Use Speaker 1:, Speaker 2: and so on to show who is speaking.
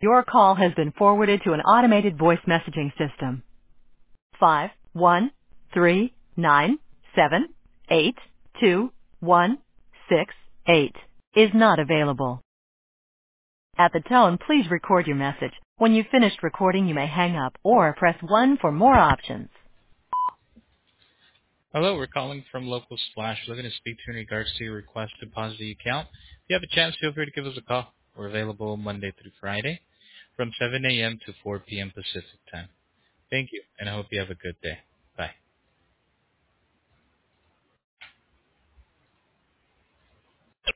Speaker 1: Your call has been forwarded to an automated voice messaging system. 51397822168 is not available. At the tone, please record your message. When you've finished recording, you may hang up or press 1 for more options.
Speaker 2: Hello, we're calling from Local Splash. Looking to speak to you in regards to your request to deposit the account. If you have a chance, feel free to give us a call. We're available Monday through Friday from 7 a.m. to 4 p.m. Pacific time. Thank you, and I hope you have a good day.